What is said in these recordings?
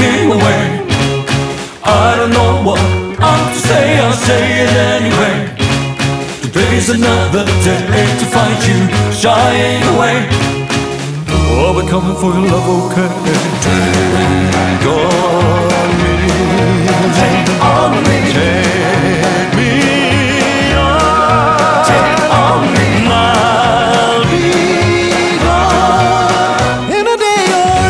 drifting away. I don't know what I'm to say, I'll say it anyway. Today's another day to find you shying away. Oh, we're coming for your love, okay? Take on me, take on me, take me on, take on me. I'll be gone in a day or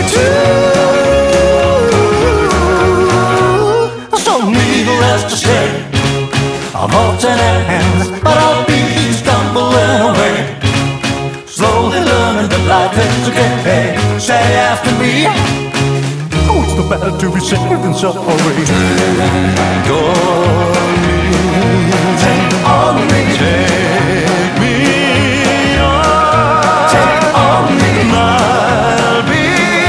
two. Some evil has to say, I'm holding hands, but I'll be stumbling away. Slowly learning that life is okay. Say after me, oh, it's no better to be safe than sorry. Take on me, take on me, take me on, take on me. I'll be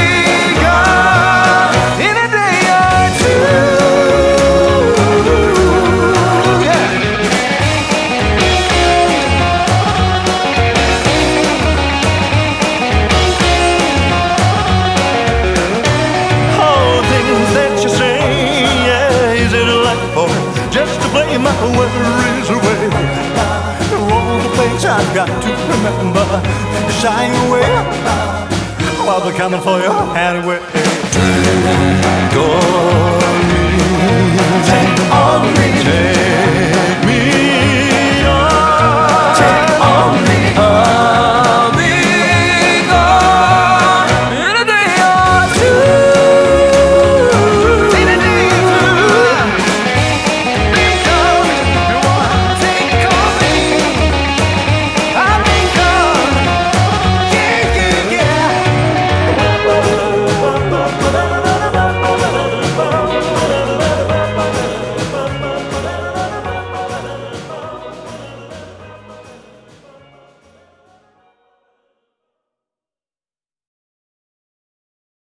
gone in a day or two. Just to play my worries away. All the things I've got to remember, shying away while they're coming for you anyway. Take on me, take on me, take me on, take on me.